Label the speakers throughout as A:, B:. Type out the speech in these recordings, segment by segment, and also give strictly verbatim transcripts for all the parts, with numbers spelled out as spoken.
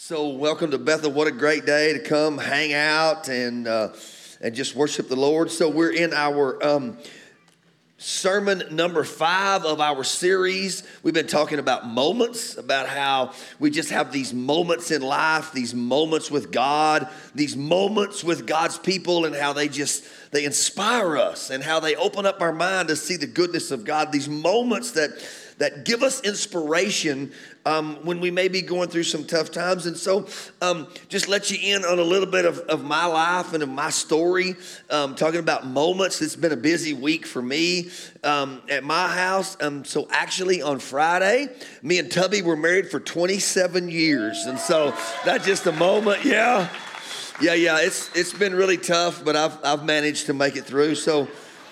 A: So welcome to Bethel. What a great day to come hang out and uh, and just worship the Lord. So we're in our um, sermon number five of our series. We've been talking about moments, about how we just have these moments in life, these moments with God, these moments with God's people, and how they just, they inspire us and how they open up our mind to see the goodness of God. These moments that that give us inspiration um, when we may be going through some tough times. And so um, just let you in on a little bit of, of my life and of my story, um, talking about moments. It's been a busy week for me um, at my house. Um, so actually on Friday, me and Tubby were married for twenty-seven years. And so that's just a moment. Yeah, yeah, yeah. It's it's been really tough, but I've I've managed to make it through. So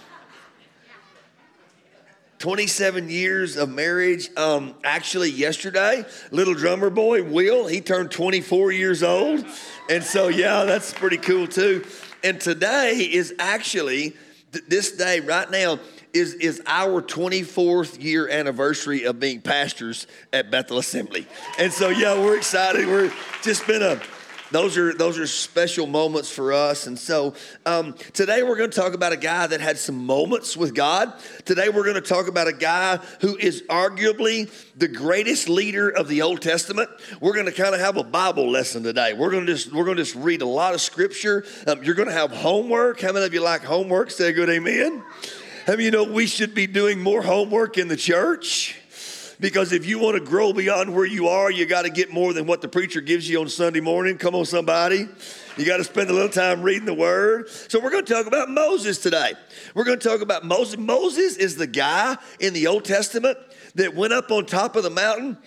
A: twenty-seven years of marriage. Um, actually, yesterday, little drummer boy, Will, he turned twenty-four years old. And so, yeah, that's pretty cool too. And today is actually, th- this day right now, is, is our twenty-fourth year anniversary of being pastors at Bethel Assembly. And so, yeah, we're excited. We're just been a... Those are those are special moments for us. And so um, today we're going to talk about a guy that had some moments with God. Today we're going to talk about a guy who is arguably the greatest leader of the Old Testament. We're going to kind of have a Bible lesson today. We're going to just we're going to just read a lot of scripture. Um, you're going to have homework. How many of you like homework? Say a good amen. How many of you know we should be doing more homework in the church? Because if you want to grow beyond where you are, you got to get more than what the preacher gives you on Sunday morning. Come on, somebody. You got to spend a little time reading the word. So we're going to talk about Moses today. We're going to talk about Moses. Moses is the guy in the Old Testament that went up on top of the mountain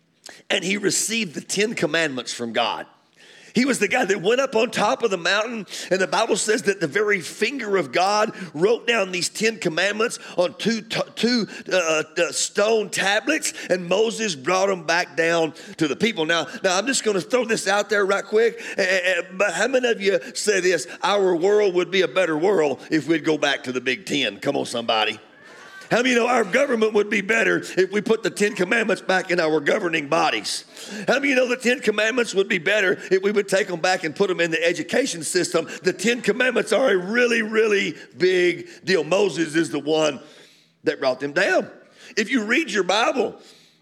A: and he received the Ten Commandments from God. He was the guy that went up on top of the mountain, and the Bible says that the very finger of God wrote down these Ten Commandments on two, two uh, uh, stone tablets, and Moses brought them back down to the people. Now, now I'm just going to throw this out there right quick, uh, but how many of you say this? Our world would be a better world if we'd go back to the Big Ten. Come on, somebody. How many know our government would be better if we put the Ten Commandments back in our governing bodies? How many know the Ten Commandments would be better if we would take them back and put them in the education system? The Ten Commandments are a really, really big deal. Moses is the one that brought them down. If you read your Bible,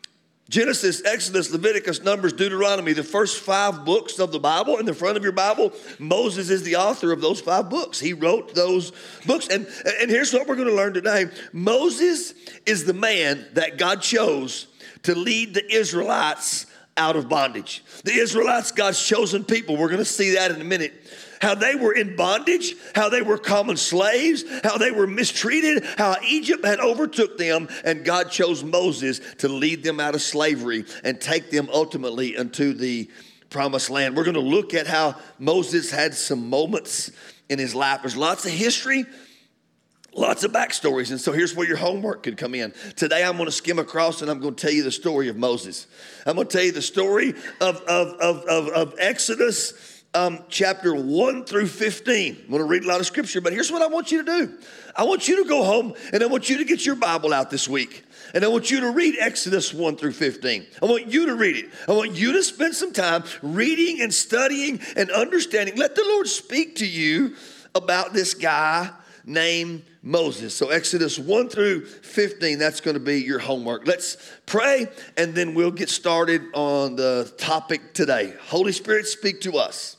A: Genesis, Exodus, Leviticus, Numbers, Deuteronomy, the first five books of the Bible in the front of your Bible, Moses is the author of those five books. He wrote those books. And, and here's what we're going to learn today. Moses is the man that God chose to lead the Israelites out of bondage. The Israelites, God's chosen people. We're going to see that in a minute. How they were in bondage, how they were common slaves, how they were mistreated, how Egypt had overtook them, and God chose Moses to lead them out of slavery and take them ultimately into the promised land. We're going to look at how Moses had some moments in his life. There's lots of history, lots of backstories, and so here's where your homework could come in. Today I'm going to skim across and I'm going to tell you the story of Moses. I'm going to tell you the story of, of, of, of, of Exodus Um, chapter one through fifteen. I'm going to read a lot of scripture, but here's what I want you to do. I want you to go home and I want you to get your Bible out this week. And I want you to read Exodus one through fifteen. I want you to read it. I want you to spend some time reading and studying and understanding. Let the Lord speak to you about this guy named Moses. So Exodus one through fifteen, that's going to be your homework. Let's pray and then we'll get started on the topic today. Holy Spirit, speak to us.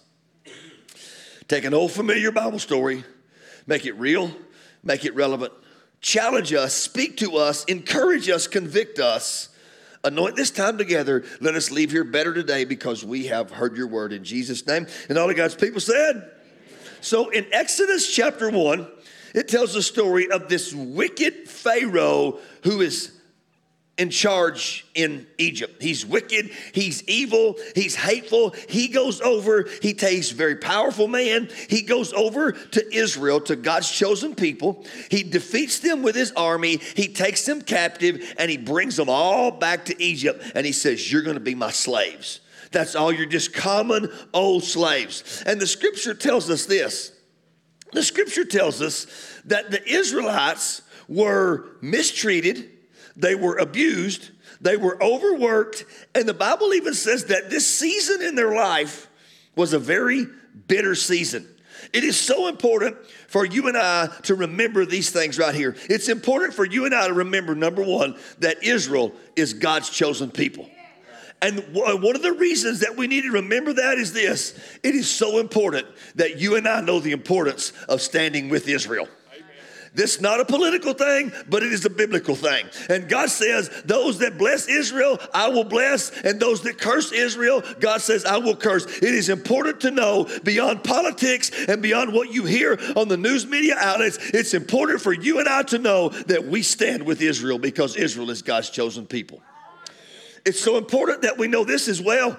A: Take an old familiar Bible story, make it real, make it relevant. Challenge us, speak to us, encourage us, convict us. Anoint this time together. Let us leave here better today because we have heard your word in Jesus' name. And all of God's people said. So in Exodus chapter one, it tells the story of this wicked Pharaoh who is in charge in Egypt. He's wicked, he's evil, he's hateful. He goes over, he takes a very powerful man. He goes over to Israel, to God's chosen people. He defeats them with his army. He takes them captive and he brings them all back to Egypt. And he says, you're going to be my slaves. That's all. You're just common old slaves. And the scripture tells us this. The scripture tells us that the Israelites were mistreated, they were abused, They were overworked, and the Bible even says that this season in their life was a very bitter season. It is so important for you and I to remember these things right here. It's important for you and I to remember, number one, that Israel is God's chosen people. And one of the reasons that we need to remember that is this. It is so important that you and I know the importance of standing with Israel. This is not a political thing, but it is a biblical thing. And God says, those that bless Israel, I will bless. And those that curse Israel, God says, I will curse. It is important to know beyond politics and beyond what you hear on the news media outlets, it's important for you and I to know that we stand with Israel because Israel is God's chosen people. It's so important that we know this as well.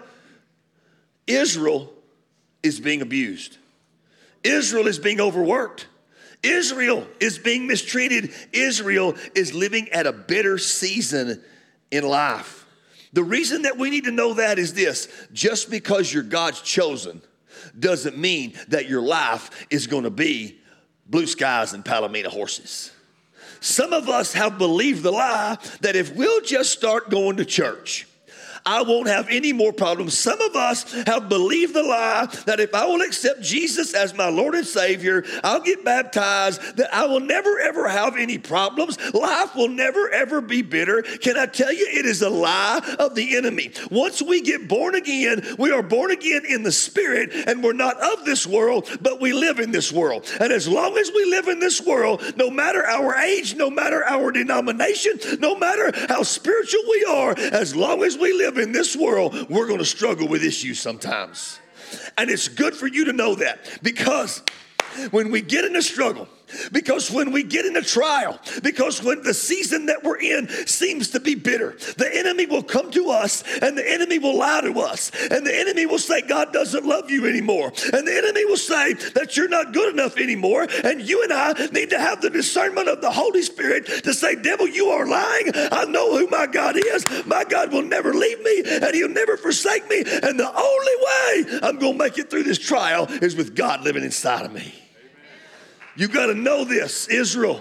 A: Israel is being abused. Israel is being overworked. Israel is being mistreated. Israel is living at a bitter season in life. The reason that we need to know that is this. Just because you're God's chosen doesn't mean that your life is going to be blue skies and Palomino horses. Some of us have believed the lie that if we'll just start going to church, I won't have any more problems. Some of us have believed the lie that if I will accept Jesus as my Lord and Savior, I'll get baptized, that I will never ever have any problems. Life will never ever be bitter. Can I tell you, it is a lie of the enemy. Once we get born again, we are born again in the Spirit, and we're not of this world, but we live in this world. And as long as we live in this world, no matter our age, no matter our denomination, no matter how spiritual we are, as long as we live in this world, we're going to struggle with issues sometimes. And it's good for you to know that, because when we get in a struggle, because when we get in a trial, because when the season that we're in seems to be bitter, the enemy will come to us and the enemy will lie to us. And the enemy will say, God doesn't love you anymore. And the enemy will say that you're not good enough anymore. And you and I need to have the discernment of the Holy Spirit to say, devil, you are lying. I know who my God is. My God will never leave me and he'll never forsake me. And the only way I'm going to make it through this trial is with God living inside of me. You got to know this, Israel.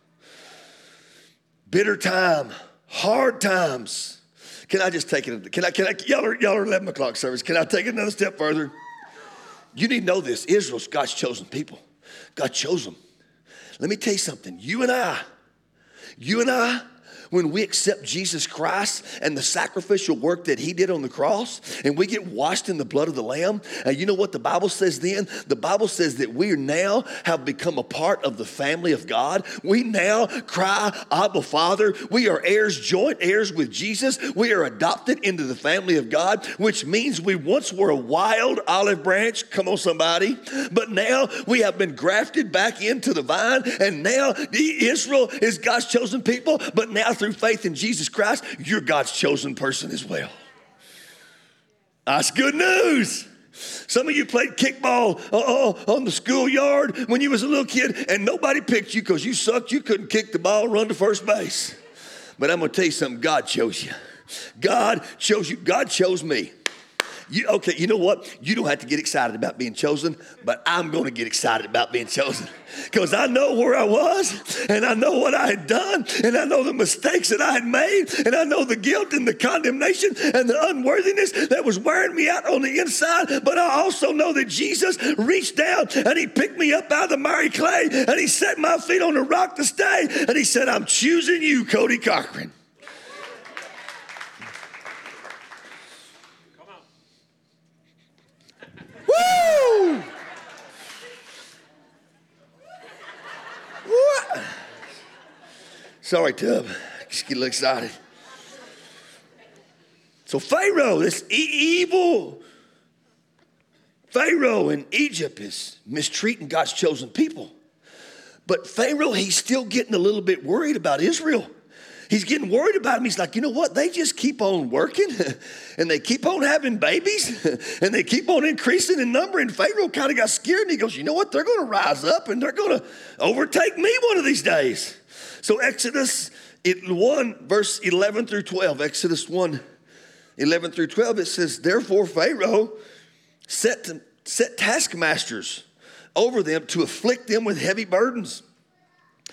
A: Bitter time, hard times. Can I just take it? Can I, can I, y'all are, y'all are eleven o'clock service. Can I take it another step further? You need to know this. Israel's God's chosen people. God chose them. Let me tell you something. You and I, you and I, when we accept Jesus Christ and the sacrificial work that he did on the cross, and we get washed in the blood of the Lamb, and you know what the Bible says then? The Bible says that we now have become a part of the family of God. We now cry, Abba, Father. We are heirs, joint heirs with Jesus. We are adopted into the family of God, which means we once were a wild olive branch. Come on, somebody. But now we have been grafted back into the vine, and now Israel is God's chosen people, but now through faith in Jesus Christ, you're God's chosen person as well. That's good news. Some of you played kickball uh, on the schoolyard when you was a little kid, and nobody picked you because you sucked. You couldn't kick the ball, run to first base. But I'm going to tell you something. God chose you. God chose you. God chose me. You, okay, you know what? You don't have to get excited about being chosen, but I'm going to get excited about being chosen because I know where I was, and I know what I had done, and I know the mistakes that I had made, and I know the guilt and the condemnation and the unworthiness that was wearing me out on the inside. But I also know that Jesus reached down and he picked me up out of the miry clay, and he set my feet on the rock to stay, and he said, I'm choosing you, Cody Cochran. Woo! What? Sorry, Tub. Just get a little excited. So Pharaoh, this e- evil Pharaoh in Egypt is mistreating God's chosen people. But Pharaoh, he's still getting a little bit worried about Israel. He's getting worried about him. He's like, you know what? They just keep on working and they keep on having babies and they keep on increasing in number. And Pharaoh kind of got scared and he goes, you know what? They're going to rise up and they're going to overtake me one of these days. So Exodus one, verse eleven through twelve, Exodus one, eleven through twelve, it says, therefore Pharaoh set, to, set taskmasters over them to afflict them with heavy burdens.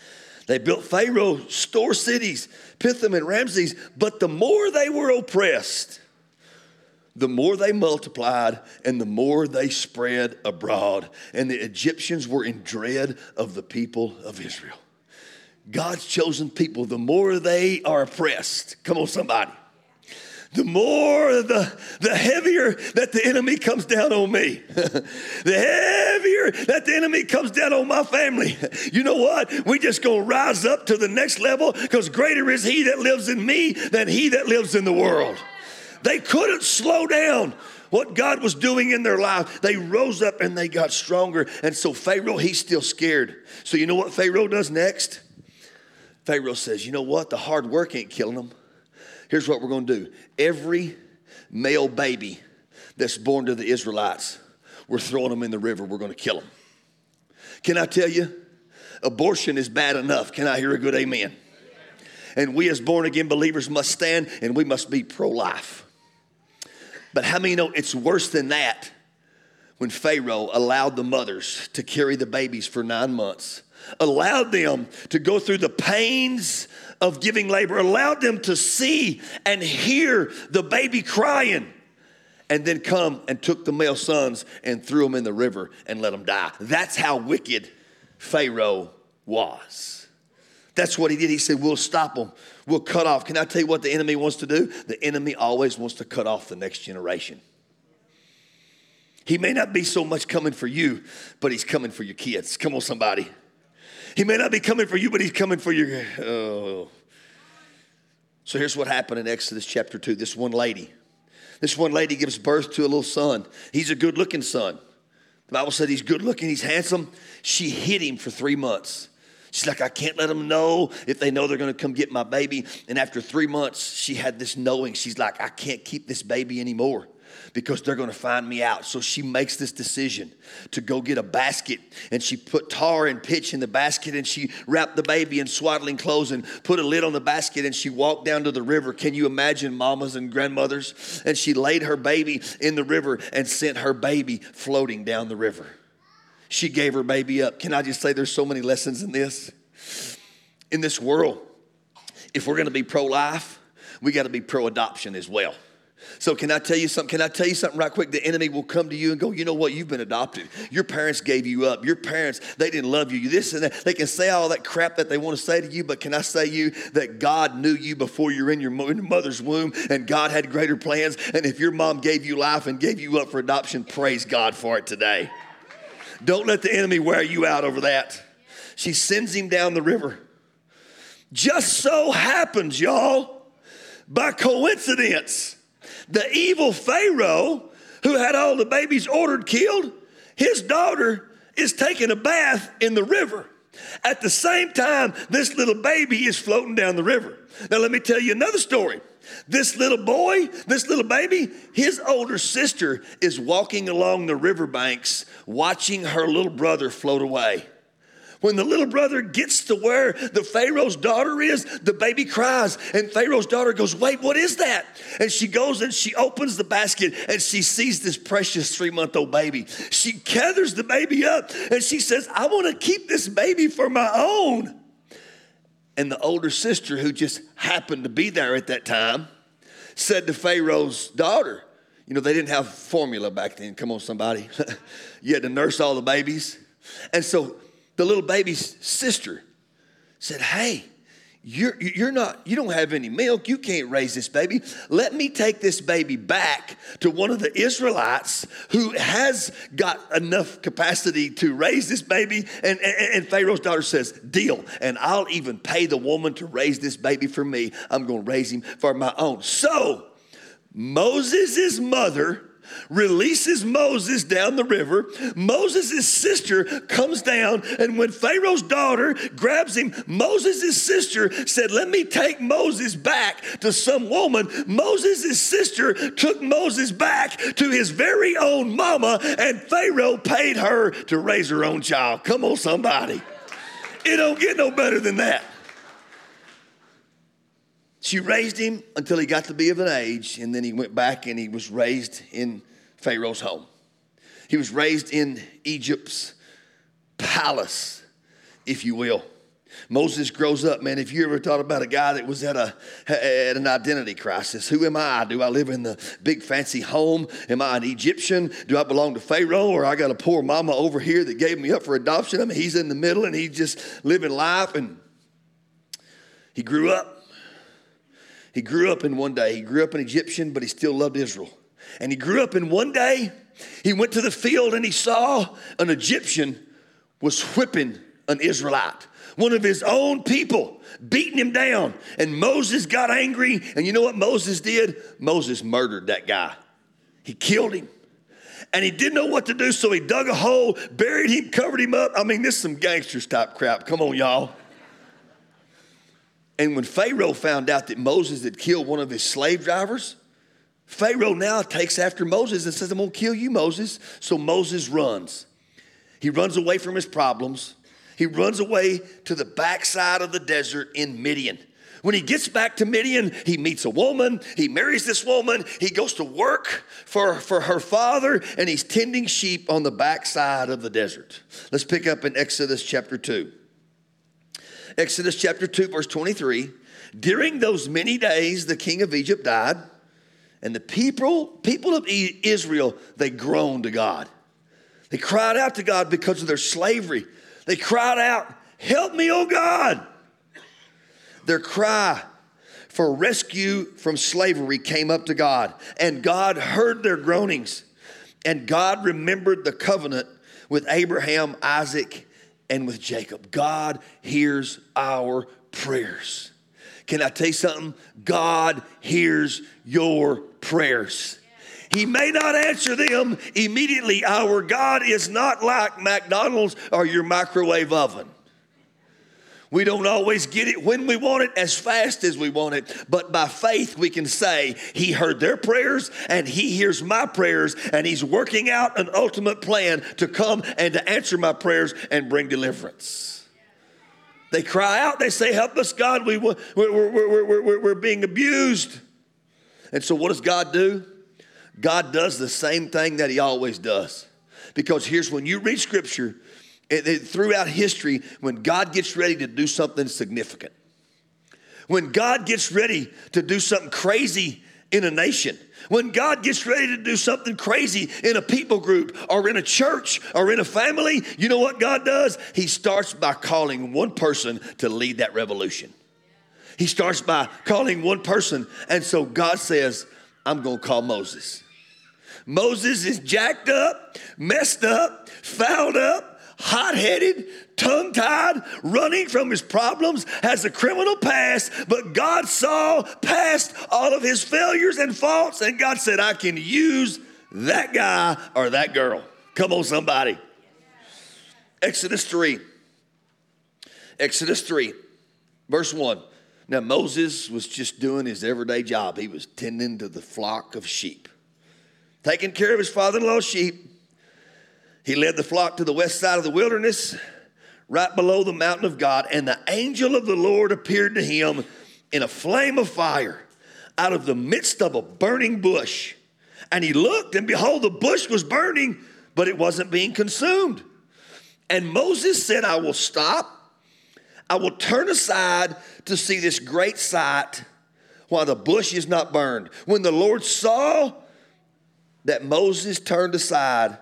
A: They built Pharaoh store cities, Pithom and Ramses, but the more they were oppressed, the more they multiplied and the more they spread abroad. And the Egyptians were in dread of the people of Israel. God's chosen people, the more they are oppressed, come on somebody, the more, the, the heavier that the enemy comes down on me. The heavier that the enemy comes down on my family. You know what? We just going to rise up to the next level because greater is he that lives in me than he that lives in the world. They couldn't slow down what God was doing in their life. They rose up and they got stronger. And so Pharaoh, he's still scared. So you know what Pharaoh does next? Pharaoh says, you know what? The hard work ain't killing them. Here's what we're going to do. Every male baby that's born to the Israelites, we're throwing them in the river. We're going to kill them. Can I tell you? Abortion is bad enough. Can I hear a good amen? And we as born again believers must stand and we must be pro-life. But how many know it's worse than that when Pharaoh allowed the mothers to carry the babies for nine months, allowed them to go through the pains of giving labor, allowed them to see and hear the baby crying, and then come and took the male sons and threw them in the river and let them die. That's how wicked Pharaoh was. That's what he did. He said, we'll stop them. We'll cut off. Can I tell you what the enemy wants to do? The enemy always wants to cut off the next generation. He may not be so much coming for you, but he's coming for your kids. Come on, somebody. He may not be coming for you, but he's coming for your, oh. So here's what happened in Exodus chapter two. This one lady, this one lady gives birth to a little son. He's a good looking son. The Bible said he's good looking, he's handsome. She hid him for three months. She's like, I can't let them know if they know they're going to come get my baby. And after three months, she had this knowing. She's like, I can't keep this baby anymore because they're going to find me out. So she makes this decision to go get a basket. And she put tar and pitch in the basket. And she wrapped the baby in swaddling clothes and put a lid on the basket. And she walked down to the river. Can you imagine mamas and grandmothers? And she laid her baby in the river and sent her baby floating down the river. She gave her baby up. Can I just say there's so many lessons in this? In this world, if we're going to be pro-life, we got to be pro-adoption as well. So can I tell you something? Can I tell you something right quick? The enemy will come to you and go, you know what? You've been adopted. Your parents gave you up. Your parents, they didn't love you. This and that. They can say all that crap that they want to say to you, but can I say you that God knew you before you were in your mother's womb and God had greater plans? And if your mom gave you life and gave you up for adoption, praise God for it today. Don't let the enemy wear you out over that. She sends him down the river. Just so happens, y'all, by coincidence, the evil Pharaoh who had all the babies ordered killed, his daughter is taking a bath in the river. At the same time, this little baby is floating down the river. Now, let me tell you another story. This little boy, this little baby, his older sister is walking along the riverbanks watching her little brother float away. When the little brother gets to where the Pharaoh's daughter is, the baby cries. And Pharaoh's daughter goes, wait, what is that? And she goes and she opens the basket and she sees this precious three-month-old baby. She gathers the baby up and she says, I want to keep this baby for my own. And the older sister, who just happened to be there at that time, said to Pharaoh's daughter, you know, they didn't have formula back then. Come on, somebody. You had to nurse all the babies. And so the little baby's sister said, hey, you're, you're not, you don't have any milk. You can't raise this baby. Let me take this baby back to one of the Israelites who has got enough capacity to raise this baby. And, and, and Pharaoh's daughter says, deal. And I'll even pay the woman to raise this baby for me. I'm going to raise him for my own. So Moses' mother releases Moses down the river. Moses' sister comes down, and when Pharaoh's daughter grabs him, Moses' sister said, let me take Moses back to some woman. Moses' sister took Moses back to his very own mama, and Pharaoh paid her to raise her own child. Come on, somebody. It don't get no better than that. She raised him until he got to be of an age, and then he went back and he was raised in Pharaoh's home. He was raised in Egypt's palace, if you will. Moses grows up, man. If you ever thought about a guy that was at a at an identity crisis, who am I? Do I live in the big fancy home? Am I an Egyptian? Do I belong to Pharaoh? Or I got a poor mama over here that gave me up for adoption? I mean, he's in the middle and he's just living life. And he grew up. He grew up in one day. He grew up an Egyptian, but he still loved Israel. And he grew up in one day. He went to the field and he saw an Egyptian was whipping an Israelite, one of his own people, beating him down. And Moses got angry. And you know what Moses did? Moses murdered that guy. He killed him. And he didn't know what to do, so he dug a hole, buried him, covered him up. I mean, this is some gangsters type crap. Come on, y'all. And when Pharaoh found out that Moses had killed one of his slave drivers, Pharaoh now takes after Moses and says, I'm going to kill you, Moses. So Moses runs. He runs away from his problems. He runs away to the backside of the desert in Midian. When he gets back to Midian, he meets a woman. He marries this woman. He goes to work for, for her father, and he's tending sheep on the backside of the desert. Let's pick up in Exodus chapter two. Exodus chapter two, verse twenty-three. During those many days, the king of Egypt died, and the people, people of Israel, they groaned to God. They cried out to God because of their slavery. They cried out, help me, oh God. Their cry for rescue from slavery came up to God, and God heard their groanings, and God remembered the covenant with Abraham, Isaac, and with Jacob. God hears our prayers. Can I tell you something? God hears your prayers. He may not answer them immediately. Our God is not like McDonald's or your microwave oven. We don't always get it when we want it, as fast as we want it. But by faith, we can say he heard their prayers and he hears my prayers, and he's working out an ultimate plan to come and to answer my prayers and bring deliverance. They cry out. They say, help us, God. We, we're, we're, we're, we're, we're being abused. And so what does God do? God does the same thing that he always does. Because here's when you read Scripture, it, it, throughout history, when God gets ready to do something significant, when God gets ready to do something crazy in a nation, when God gets ready to do something crazy in a people group or in a church or in a family, you know what God does? He starts by calling one person to lead that revolution. He starts by calling one person. And so God says, I'm going to call Moses. Moses is jacked up, messed up, fouled up, hot-headed, tongue-tied, running from his problems, has a criminal past, but God saw past all of his failures and faults, and God said, I can use that guy or that girl. Come on, somebody. Exodus three. Exodus three, verse one. Now, Moses was just doing his everyday job. He was tending to the flock of sheep, taking care of his father-in-law's sheep. He led the flock to the west side of the wilderness, right below the mountain of God. And the angel of the Lord appeared to him in a flame of fire out of the midst of a burning bush. And he looked, and behold, the bush was burning, but it wasn't being consumed. And Moses said, I will stop. I will turn aside to see this great sight while the bush is not burned. When the Lord saw that Moses turned aside,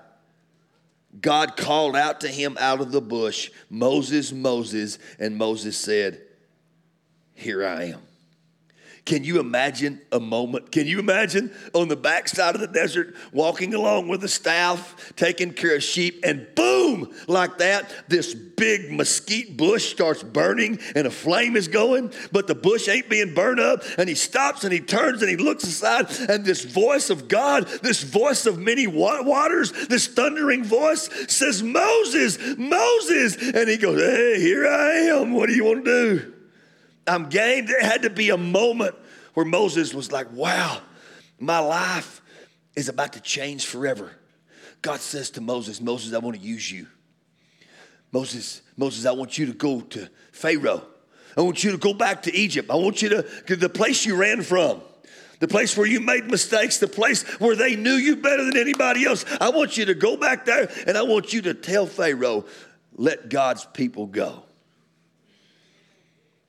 A: God called out to him out of the bush, Moses, Moses, and Moses said, here I am. Can you imagine a moment? Can you imagine on the backside of the desert, walking along with a staff, taking care of sheep, and boom, like that, this big mesquite bush starts burning and a flame is going, but the bush ain't being burned up, and he stops and he turns and he looks aside, and this voice of God, this voice of many waters, this thundering voice says, Moses, Moses, and he goes, hey, here I am. What do you want to do? I'm game. There had to be a moment where Moses was like, wow, my life is about to change forever. God says to Moses, Moses, I want to use you. Moses, Moses, I want you to go to Pharaoh. I want you to go back to Egypt. I want you to, to the place you ran from, the place where you made mistakes, the place where they knew you better than anybody else. I want you to go back there, and I want you to tell Pharaoh, let God's people go.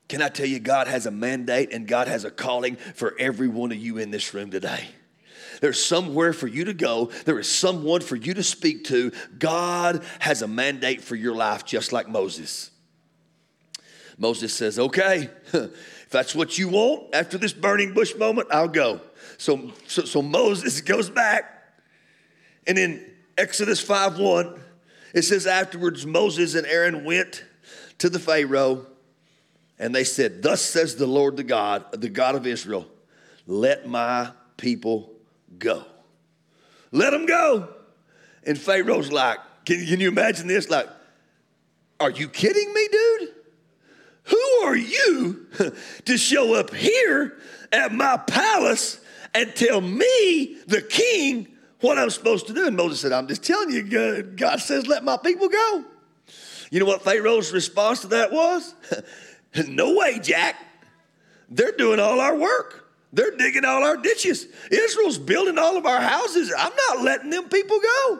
A: Can I tell you, God has a mandate and God has a calling for every one of you in this room today. There's somewhere for you to go. There is someone for you to speak to. God has a mandate for your life, just like Moses. Moses says, okay, if that's what you want after this burning bush moment, I'll go. So, so, so Moses goes back. And in Exodus five one, it says, afterwards Moses and Aaron went to the Pharaoh, and they said, thus says the Lord the God, the God of Israel, let my people go. Let them go. And Pharaoh's like, can, can you imagine this? Like, are you kidding me, dude? Who are you to show up here at my palace and tell me, the king, what I'm supposed to do? And Moses said, I'm just telling you, God says, let my people go. You know what Pharaoh's response to that was? No way, Jack. They're doing all our work. They're digging all our ditches. Israel's building all of our houses. I'm not letting them people go.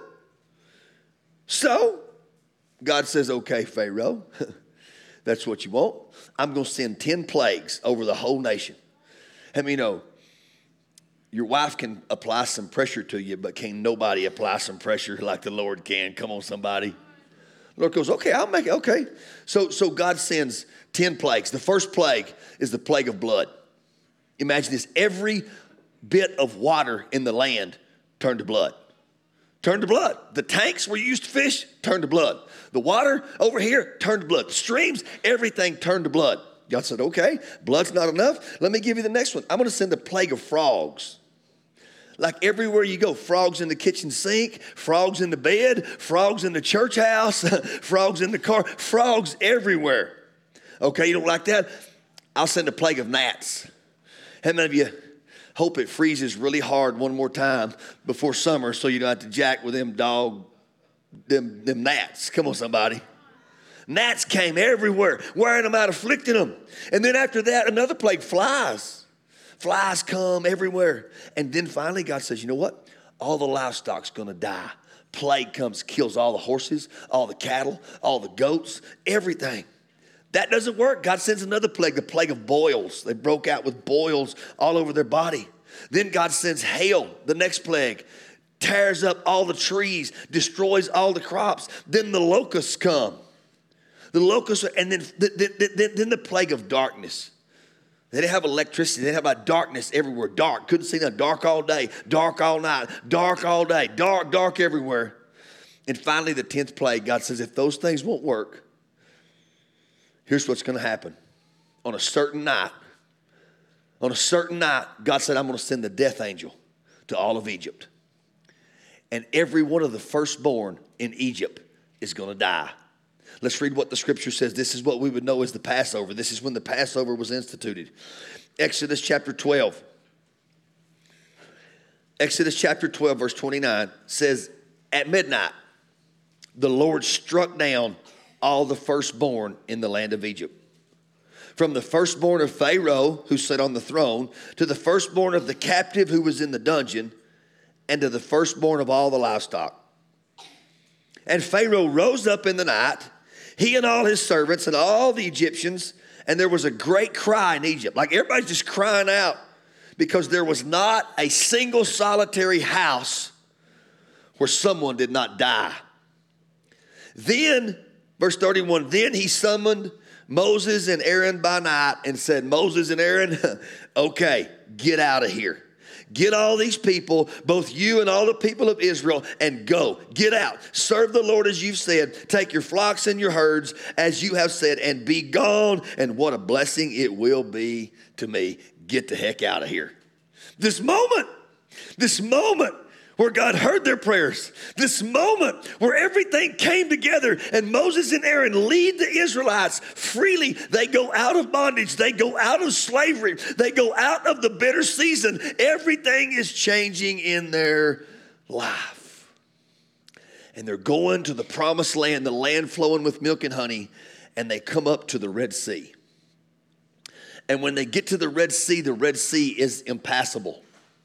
A: So God says, okay, Pharaoh, that's what you want. I'm going to send ten plagues over the whole nation. I mean, you know, your wife can apply some pressure to you, but can nobody apply some pressure like the Lord can? Come on, somebody. The Lord goes, okay, I'll make it. Okay. So, so God sends ten plagues. The first plague is the plague of blood. Imagine this. Every bit of water in the land turned to blood. Turned to blood. The tanks where you used to fish turned to blood. The water over here turned to blood. The streams, everything turned to blood. God said, okay, blood's not enough. Let me give you the next one. I'm going to send a plague of frogs. Like everywhere you go, frogs in the kitchen sink, frogs in the bed, frogs in the church house, frogs in the car, frogs everywhere. Okay, you don't like that? I'll send a plague of gnats. How many of you hope it freezes really hard one more time before summer so you don't have to jack with them dog, them, them gnats? Come on, somebody. Gnats came everywhere, wearing them out, afflicting them. And then after that, another plague, flies. Flies come everywhere. And then finally God says, you know what? All the livestock's going to die. Plague comes, kills all the horses, all the cattle, all the goats, everything. That doesn't work. God sends another plague, the plague of boils. They broke out with boils all over their body. Then God sends hail, the next plague, tears up all the trees, destroys all the crops. Then the locusts come. The locusts, and then, then, then, then the plague of darkness. They didn't have electricity. They didn't have darkness everywhere. Dark. Couldn't see nothing. Dark all day. Dark all night. Dark all day. Dark, dark everywhere. And finally, the tenth plague, God says, if those things won't work, here's what's going to happen. On a certain night, on a certain night, God said, I'm going to send the death angel to all of Egypt. And every one of the firstborn in Egypt is going to die. Let's read what the scripture says. This is what we would know as the Passover. This is when the Passover was instituted. Exodus chapter twelve. Exodus chapter twelve, verse twenty-nine says, at midnight, the Lord struck down all the firstborn in the land of Egypt. From the firstborn of Pharaoh, who sat on the throne, to the firstborn of the captive who was in the dungeon, and to the firstborn of all the livestock. And Pharaoh rose up in the night, he and all his servants and all the Egyptians, and there was a great cry in Egypt. Like everybody's just crying out because there was not a single solitary house where someone did not die. Then, verse thirty-one, then he summoned Moses and Aaron by night and said, Moses and Aaron, okay, get out of here. Get all these people, both you and all the people of Israel, and go. Get out. Serve the Lord as you've said. Take your flocks and your herds as you have said, and be gone. And what a blessing it will be to me. Get the heck out of here. This moment, this moment where God heard their prayers, this moment where everything came together and Moses and Aaron lead the Israelites freely. They go out of bondage. They go out of slavery. They go out of the bitter season. Everything is changing in their life. And they're going to the promised land, the land flowing with milk and honey, and they come up to the Red Sea. And when they get to the Red Sea, the Red Sea is impassable.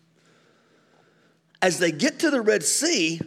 A: As they get to the Red Sea,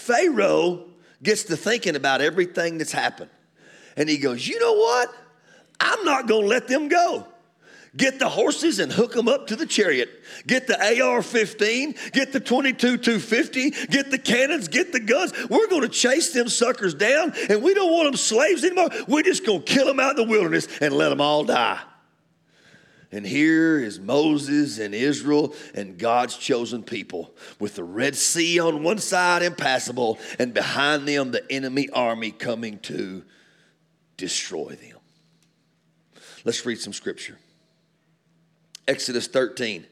A: Pharaoh gets to thinking about everything that's happened. And he goes, you know what? I'm not going to let them go. Get the horses and hook them up to the chariot. Get the A R fifteen, get the twenty-two two fifty, get the cannons, get the guns. We're going to chase them suckers down, and we don't want them slaves anymore. We're just going to kill them out in the wilderness and let them all die. And here is Moses and Israel and God's chosen people with the Red Sea on one side impassable, and behind them the enemy army coming to destroy them. Let's read some scripture. Exodus thirteen.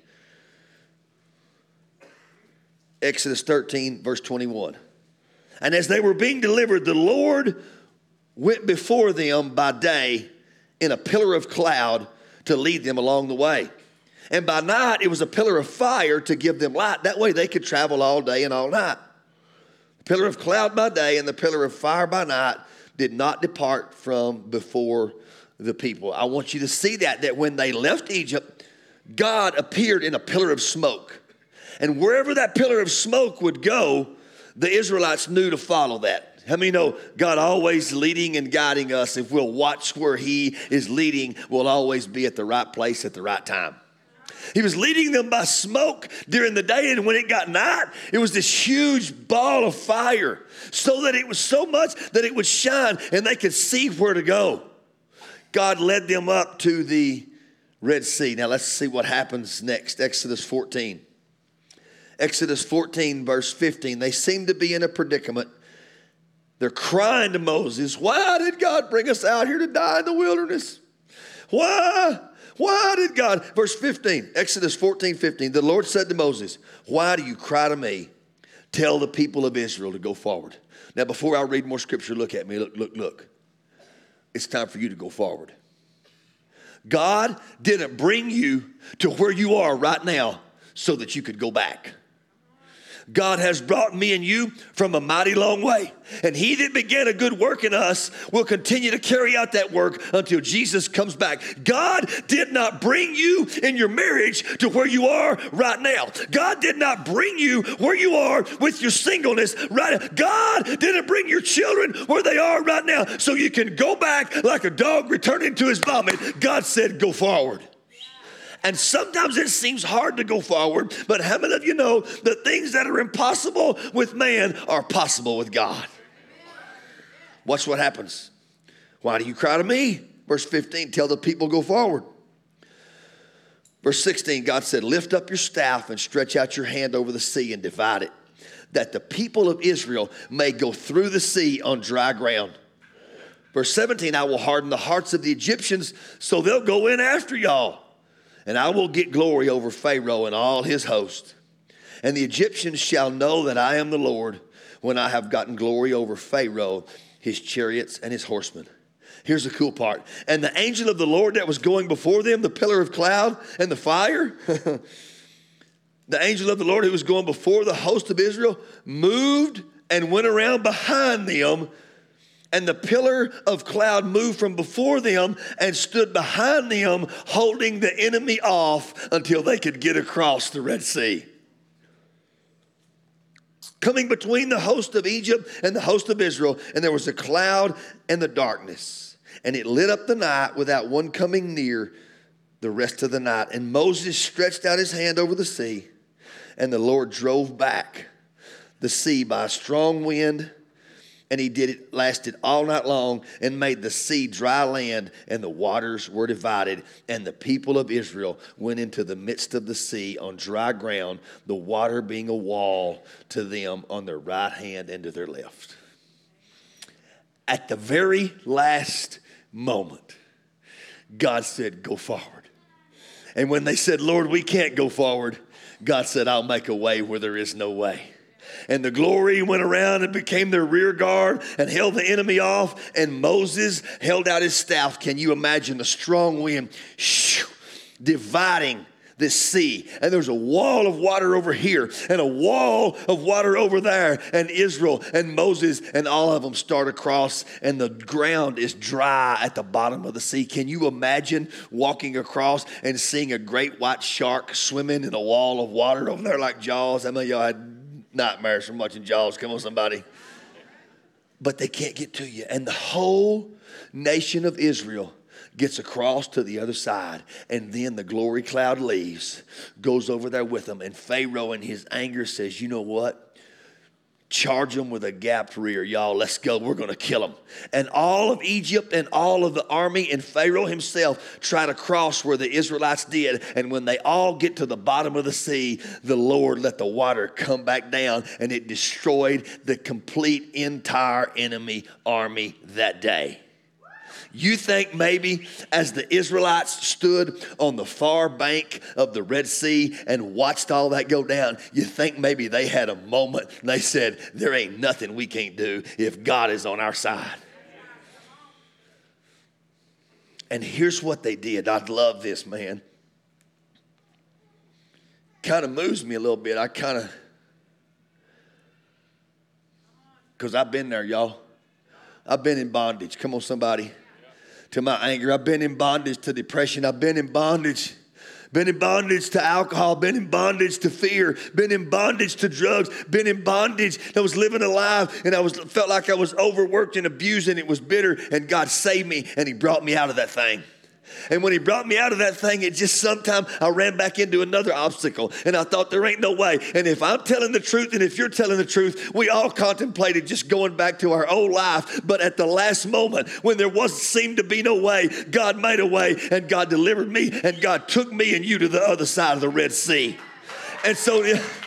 A: Exodus thirteen, verse twenty-one. And as they were being delivered, the Lord went before them by day in a pillar of cloud to lead them along the way. And by night, it was a pillar of fire to give them light. That way they could travel all day and all night. The pillar of cloud by day and the pillar of fire by night did not depart from before the people. I want you to see that, that when they left Egypt, God appeared in a pillar of smoke. And wherever that pillar of smoke would go, the Israelites knew to follow that. How many know God always leading and guiding us? If we'll watch where he is leading, we'll always be at the right place at the right time. He was leading them by smoke during the day, and when it got night, it was this huge ball of fire, so that it was so much that it would shine and they could see where to go. God led them up to the Red Sea. Now let's see what happens next. Exodus fourteen. Exodus fourteen, verse fifteen. They seem to be in a predicament. They're crying to Moses, why did God bring us out here to die in the wilderness? Why? Why did God? Verse fifteen, Exodus fourteen, fifteen. The Lord said to Moses, why do you cry to me? Tell the people of Israel to go forward. Now before I read more scripture, look at me. Look, look, look. It's time for you to go forward. God didn't bring you to where you are right now so that you could go back. God has brought me and you from a mighty long way. And he that began a good work in us will continue to carry out that work until Jesus comes back. God did not bring you in your marriage to where you are right now. God did not bring you where you are with your singleness right now. God didn't bring your children where they are right now so you can go back like a dog returning to his vomit. God said, go forward. And sometimes it seems hard to go forward, but how many of you know that things that are impossible with man are possible with God? Watch what happens. Why do you cry to me? Verse fifteen, tell the people go forward. Verse sixteen, God said, lift up your staff and stretch out your hand over the sea and divide it, that the people of Israel may go through the sea on dry ground. Verse seventeen, I will harden the hearts of the Egyptians so they'll go in after y'all. And I will get glory over Pharaoh and all his host. And the Egyptians shall know that I am the Lord when I have gotten glory over Pharaoh, his chariots, and his horsemen. Here's the cool part. And the angel of the Lord that was going before them, the pillar of cloud and the fire, the angel of the Lord who was going before the host of Israel, moved and went around behind them. And the pillar of cloud moved from before them and stood behind them, holding the enemy off until they could get across the Red Sea. Coming between the host of Egypt and the host of Israel, and there was a cloud and the darkness. And it lit up the night without one coming near the rest of the night. And Moses stretched out his hand over the sea, and the Lord drove back the sea by a strong wind. And he did it, lasted all night long, and made the sea dry land, and the waters were divided. And the people of Israel went into the midst of the sea on dry ground, the water being a wall to them on their right hand and to their left. At the very last moment, God said, go forward. And when they said, Lord, we can't go forward, God said, I'll make a way where there is no way. And the glory went around and became their rear guard and held the enemy off. And Moses held out his staff. Can you imagine a strong wind shoo, dividing this sea? And there's a wall of water over here and a wall of water over there. And Israel and Moses and all of them start across, and the ground is dry at the bottom of the sea. Can you imagine walking across and seeing a great white shark swimming in a wall of water over there like Jaws? How many of y'all had nightmares from watching Jaws? Come on, somebody. But they can't get to you. And the whole nation of Israel gets across to the other side, and then the glory cloud leaves, goes over there with them, and Pharaoh in his anger says, you know what? Charge them with a gapped rear, y'all. Let's go. We're going to kill them. And all of Egypt and all of the army and Pharaoh himself try to cross where the Israelites did. And when they all get to the bottom of the sea, the Lord let the water come back down, and it destroyed the complete entire enemy army that day. You think maybe as the Israelites stood on the far bank of the Red Sea and watched all that go down, you think maybe they had a moment and they said, there ain't nothing we can't do if God is on our side. And here's what they did. I love this, man. Kind of moves me a little bit. I kind of, because I've been there, y'all. I've been in bondage. Come on, somebody. To my anger. I've been in bondage to depression. I've been in bondage. Been in bondage to alcohol. Been in bondage to fear. Been in bondage to drugs. Been in bondage. I was living a life and I was felt like I was overworked and abused and it was bitter. And God saved me and he brought me out of that thing. And when he brought me out of that thing, it just sometime I ran back into another obstacle. And I thought there ain't no way. And if I'm telling the truth and if you're telling the truth, we all contemplated just going back to our old life. But at the last moment, when there was seemed to be no way, God made a way and God delivered me and God took me and you to the other side of the Red Sea. And so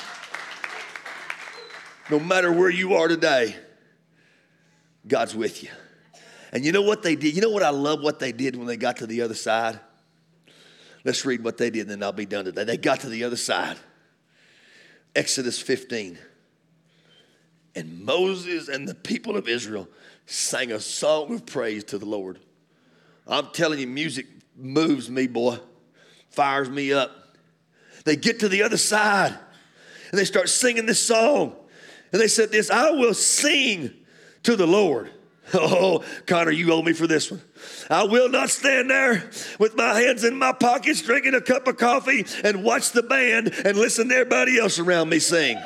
A: no matter where you are today, God's with you. And you know what they did? You know what I love what they did when they got to the other side? Let's read what they did and then I'll be done today. They got to the other side. Exodus fifteen. And Moses and the people of Israel sang a song of praise to the Lord. I'm telling you, music moves me, boy. Fires me up. They get to the other side and they start singing this song. And they said this, I will sing to the Lord. Oh, Connor, you owe me for this one. I will not stand there with my hands in my pockets, drinking a cup of coffee and watch the band and listen to everybody else around me sing.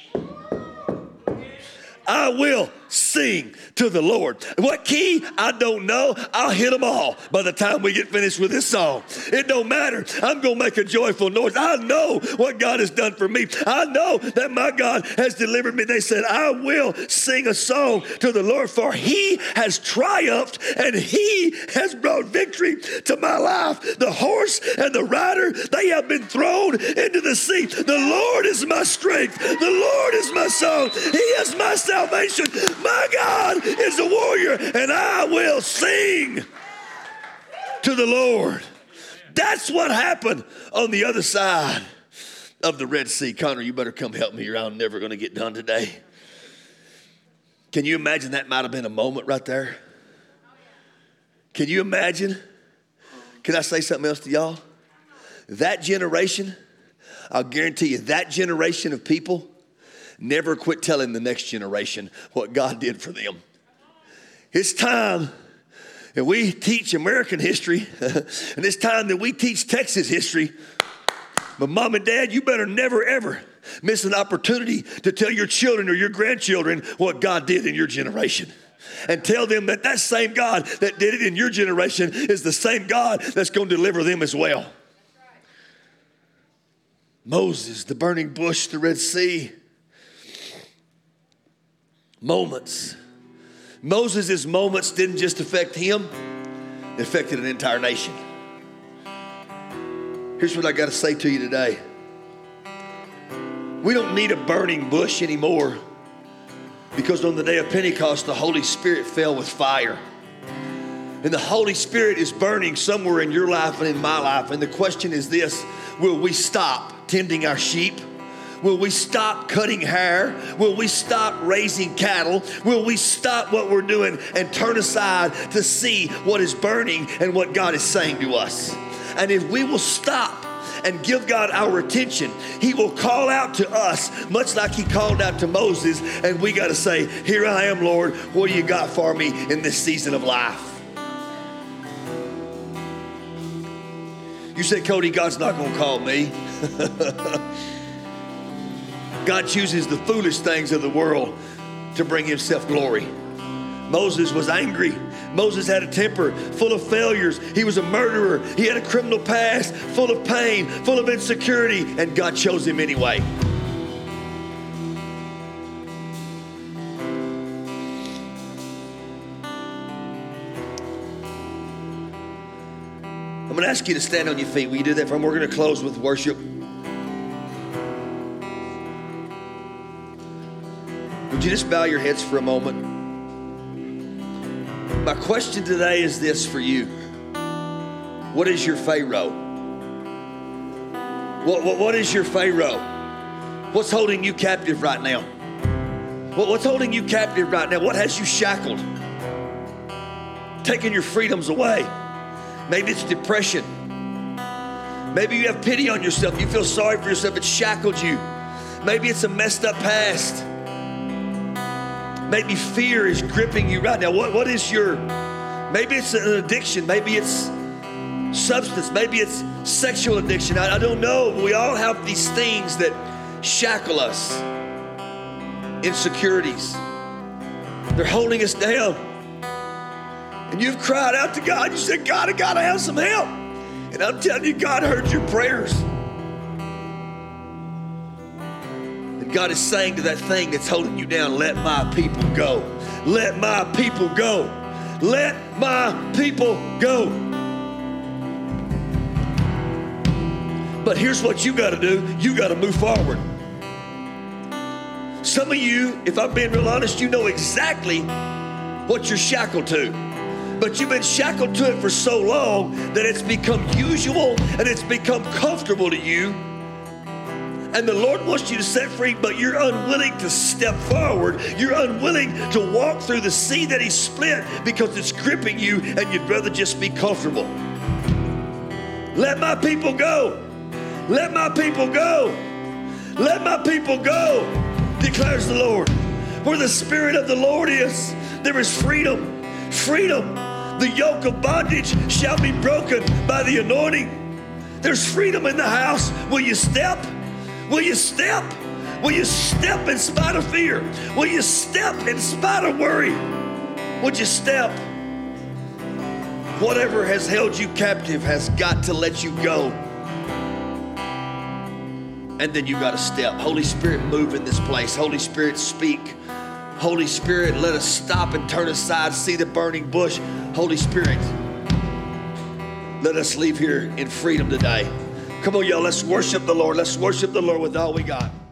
A: I will sing to the Lord. What key? I don't know. I'll hit them all by the time we get finished with this song. It don't matter. I'm going to make a joyful noise. I know what God has done for me. I know that my God has delivered me. They said, I will sing a song to the Lord, for he has triumphed and he has brought victory to my life. The horse and the rider, they have been thrown into the sea. The Lord is my strength. The Lord is my song. He is my salvation. My God is a warrior, and I will sing to the Lord. That's what happened on the other side of the Red Sea. Connor, you better come help me or I'm never going to get done today. Can you imagine that might have been a moment right there? Can you imagine? Can I say something else to y'all? That generation, I'll guarantee you, that generation of people never quit telling the next generation what God did for them. It's time that we teach American history, and it's time that we teach Texas history. But mom and dad, you better never, ever miss an opportunity to tell your children or your grandchildren what God did in your generation. And tell them that that same God that did it in your generation is the same God that's going to deliver them as well. Moses, the burning bush, the Red Sea. Moments. Moses' moments didn't just affect him, it affected an entire nation. Here's what I got to say to you today. We don't need a burning bush anymore, because on the day of Pentecost, the Holy Spirit fell with fire. And the Holy Spirit is burning somewhere in your life and in my life. And the question is this: will we stop tending our sheep? Will we stop cutting hair? Will we stop raising cattle? Will we stop what we're doing and turn aside to see what is burning and what God is saying to us? And if we will stop and give God our attention, he will call out to us, much like he called out to Moses. And we got to say, here I am, Lord. What do you got for me in this season of life? You say, Cody, God's not going to call me. God chooses the foolish things of the world to bring himself glory. Moses was angry Moses had a temper full of failures. He was a murderer. He had a criminal past, full of pain, full of insecurity, and God chose him anyway. I'm going to ask you to stand on your feet. Will you do that for me? We're going to close with worship. Would you just bow your heads for a moment? My question today is this for you. What is your Pharaoh? What, what, what is your Pharaoh? What's holding you captive right now? What, what's holding you captive right now? What has you shackled? Taking your freedoms away. Maybe it's depression. Maybe you have pity on yourself. You feel sorry for yourself. It's shackled you. Maybe it's a messed up past. Maybe fear is gripping you right now. What, what is your, maybe it's an addiction. Maybe it's substance. Maybe it's sexual addiction. I, I don't know. We all have these things that shackle us. Insecurities. They're holding us down. And you've cried out to God. You said, God, I gotta have some help. And I'm telling you, God heard your prayers. And God is saying to that thing that's holding you down, let my people go. Let my people go. Let my people go. But here's what you gotta do. You gotta move forward. Some of you, if I'm being real honest, you know exactly what you're shackled to. But you've been shackled to it for so long that it's become usual and it's become comfortable to you. And the Lord wants you to set free, but you're unwilling to step forward. You're unwilling to walk through the sea that He split because it's gripping you and you'd rather just be comfortable. Let my people go. Let my people go. Let my people go, declares the Lord. Where the Spirit of the Lord is, there is freedom. Freedom. The yoke of bondage shall be broken by the anointing. There's freedom in the house. Will you step? Will you step? Will you step in spite of fear? Will you step in spite of worry? Would you step? Whatever has held you captive has got to let you go. And then you got to step. Holy Spirit, move in this place. Holy Spirit, speak. Holy Spirit, let us stop and turn aside, see the burning bush. Holy Spirit, let us leave here in freedom today. Come on, y'all, let's worship the Lord. Let's worship the Lord with all we got.